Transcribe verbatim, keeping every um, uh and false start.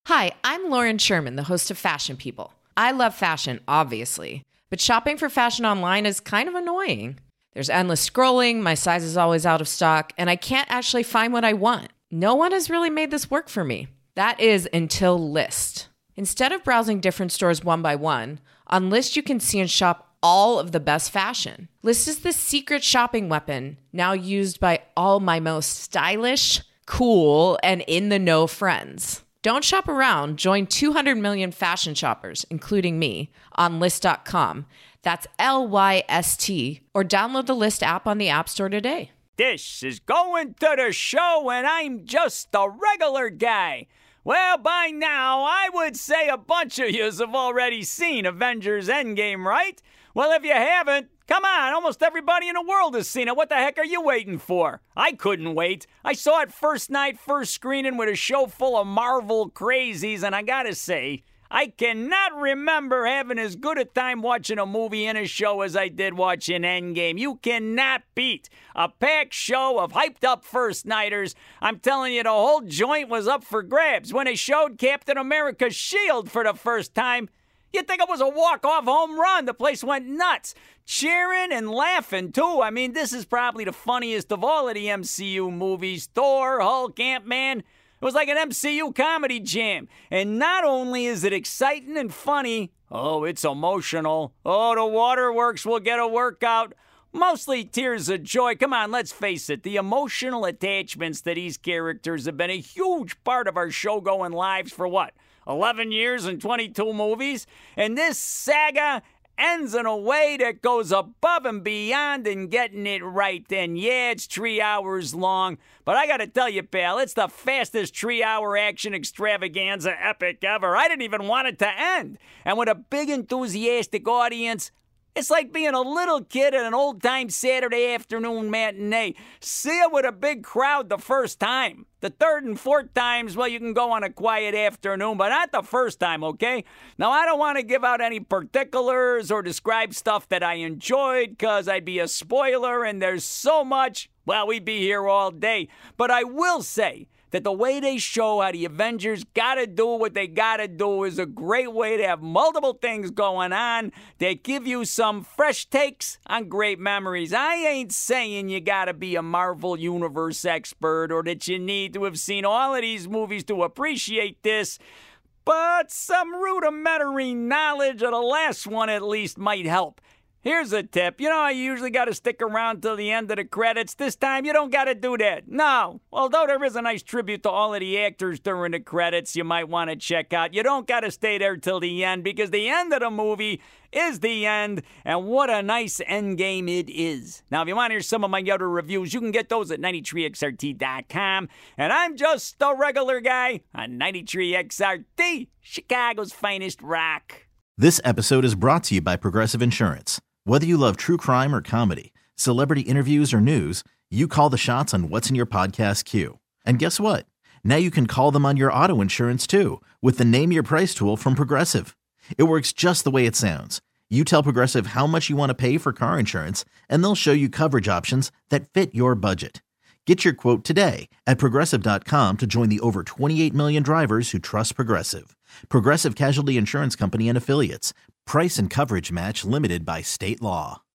Hi, I'm Lauren Sherman, the host of Fashion People. I love fashion, obviously, but shopping for fashion online is kind of annoying. There's endless scrolling, my size is always out of stock, and I can't actually find what I want. No one has really made this work for me. That is until Lyst. Instead of browsing different stores one by one, on Lyst you can see and shop all of the best fashion. Lyst is the secret shopping weapon, now used by all my most stylish, cool, and in-the-know friends. Don't shop around. Join two hundred million fashion shoppers, including me, on Lyst dot com. That's L Y S T. Or download the Lyst app on the App Store today. This is going to the show, and I'm just a regular guy. Well, by now, I would say a bunch of yous have already seen Avengers Endgame, right? Well, if you haven't, come on, almost everybody in the world has seen it. What the heck are you waiting for? I couldn't wait. I saw it first night, first screening with a show full of Marvel crazies, and I gotta say, I cannot remember having as good a time watching a movie and a show as I did watching Endgame. You cannot beat a packed show of hyped-up first-nighters. I'm telling you, the whole joint was up for grabs. When they showed Captain America's shield for the first time, you'd think it was a walk-off home run. The place went nuts. Cheering and laughing, too. I mean, this is probably the funniest of all of the M C U movies. Thor, Hulk, Ant-Man. It was like an M C U comedy jam. And not only is it exciting and funny, oh, it's emotional. Oh, the waterworks will get a workout. Mostly tears of joy. Come on, let's face it. The emotional attachments to these characters have been a huge part of our show-going lives for what? eleven years and twenty-two movies? And this saga ends in a way that goes above and beyond in getting it right. And yeah, it's three hours long, but I gotta tell you, pal, it's the fastest three-hour action extravaganza epic ever. I didn't even want it to end. And with a big enthusiastic audience, it's like being a little kid at an old-time Saturday afternoon matinee. See it with a big crowd the first time. The third and fourth times, well, you can go on a quiet afternoon, but not the first time, okay? Now, I don't want to give out any particulars or describe stuff that I enjoyed because I'd be a spoiler, and there's so much, well, we'd be here all day. But I will say that the way they show how the Avengers gotta do what they gotta do is a great way to have multiple things going on that give you some fresh takes on great memories. I ain't saying you gotta be a Marvel Universe expert or that you need to have seen all of these movies to appreciate this, but some rudimentary knowledge of the last one at least might help. Here's a tip. You know, I usually got to stick around till the end of the credits. This time, you don't got to do that. No. Although there is a nice tribute to all of the actors during the credits you might want to check out, you don't got to stay there till the end because the end of the movie is the end, and what a nice end game it is. Now, if you want to hear some of my other reviews, you can get those at ninety-three X R T dot com, and I'm just a regular guy on ninety-three X R T, Chicago's finest rock. This episode is brought to you by Progressive Insurance. Whether you love true crime or comedy, celebrity interviews or news, you call the shots on what's in your podcast queue. And guess what? Now you can call them on your auto insurance too with the Name Your Price tool from Progressive. It works just the way it sounds. You tell Progressive how much you want to pay for car insurance, and they'll show you coverage options that fit your budget. Get your quote today at Progressive dot com to join the over twenty-eight million drivers who trust Progressive. Progressive Casualty Insurance Company and Affiliates. Price and coverage match limited by state law.